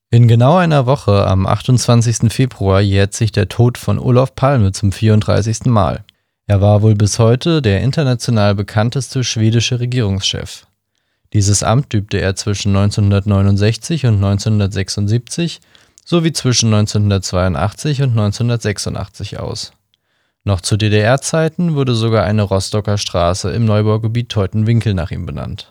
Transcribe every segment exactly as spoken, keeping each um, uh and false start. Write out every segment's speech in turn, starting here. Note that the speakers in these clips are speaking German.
In genau einer Woche, am achtundzwanzigsten Februar, jährt sich der Tod von Olof Palme zum vierunddreißigsten Mal. Er war wohl bis heute der international bekannteste schwedische Regierungschef. Dieses Amt übte er zwischen neunzehnhundertneunundsechzig und neunzehnhundertsechsundsiebzig sowie zwischen neunzehnhundertzweiundachtzig und neunzehnhundertsechsundachtzig aus. Noch zu D D R-Zeiten wurde sogar eine Rostocker Straße im Neubaugebiet Teutenwinkel nach ihm benannt.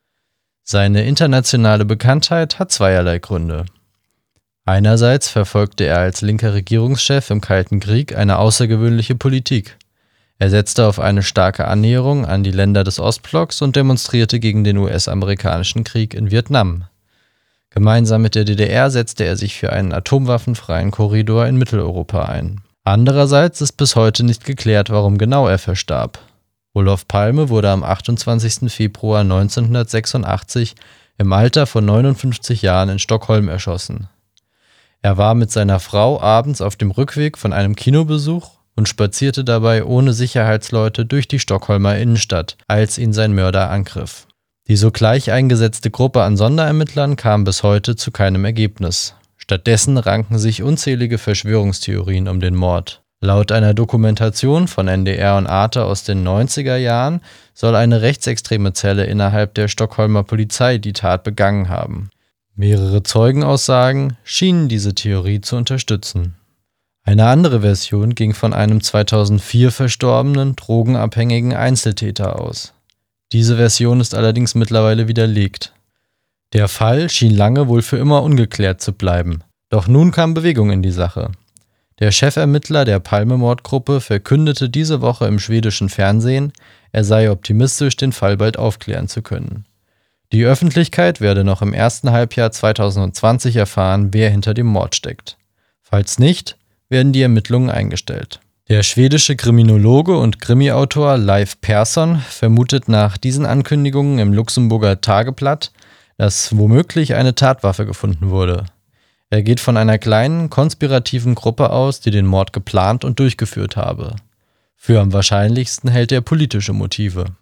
Seine internationale Bekanntheit hat zweierlei Gründe. Einerseits verfolgte er als linker Regierungschef im Kalten Krieg eine außergewöhnliche Politik. Er setzte auf eine starke Annäherung an die Länder des Ostblocks und demonstrierte gegen den U S-amerikanischen Krieg in Vietnam. Gemeinsam mit der D D R setzte er sich für einen atomwaffenfreien Korridor in Mitteleuropa ein. Andererseits ist bis heute nicht geklärt, warum genau er verstarb. Olof Palme wurde am achtundzwanzigsten Februar neunzehnhundertsechsundachtzig im Alter von neunundfünfzig Jahren in Stockholm erschossen. Er war mit seiner Frau abends auf dem Rückweg von einem Kinobesuch und spazierte dabei ohne Sicherheitsleute durch die Stockholmer Innenstadt, als ihn sein Mörder angriff. Die sogleich eingesetzte Gruppe an Sonderermittlern kam bis heute zu keinem Ergebnis. Stattdessen ranken sich unzählige Verschwörungstheorien um den Mord. Laut einer Dokumentation von N D R und Arte aus den neunziger Jahren soll eine rechtsextreme Zelle innerhalb der Stockholmer Polizei die Tat begangen haben. Mehrere Zeugenaussagen schienen diese Theorie zu unterstützen. Eine andere Version ging von einem zweitausendvier verstorbenen, drogenabhängigen Einzeltäter aus. Diese Version ist allerdings mittlerweile widerlegt. Der Fall schien lange wohl für immer ungeklärt zu bleiben. Doch nun kam Bewegung in die Sache. Der Chefermittler der Palme-Mordgruppe verkündete diese Woche im schwedischen Fernsehen, er sei optimistisch, den Fall bald aufklären zu können. Die Öffentlichkeit werde noch im ersten Halbjahr zweitausendzwanzig erfahren, wer hinter dem Mord steckt. Falls nicht, werden die Ermittlungen eingestellt. Der schwedische Kriminologe und Krimiautor Leif Persson vermutet nach diesen Ankündigungen im Luxemburger Tageblatt, dass womöglich eine Tatwaffe gefunden wurde. Er geht von einer kleinen, konspirativen Gruppe aus, die den Mord geplant und durchgeführt habe. Für am wahrscheinlichsten hält er politische Motive.